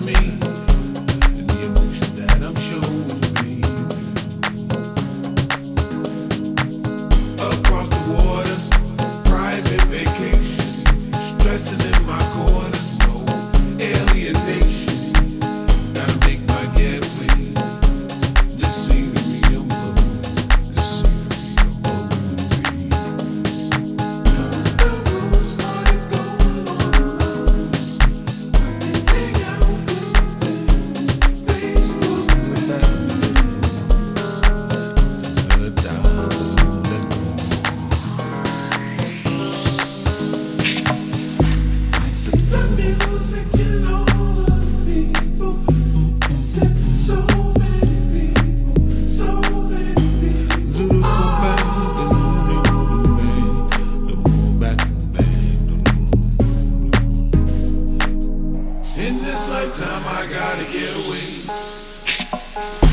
me and the emotion that I'm showing, baby. Across the water, private vacation, stressing in my corner, no alienation. Gotta make my getaway. The scenery I'm blowing, the scenery I'm blowing, baby. The rumors started going on. Hang out with Facebook, see the music in all the people. It's so many people, so many people. Zulu bang, the moon back bang. In this lifetime, I gotta get away.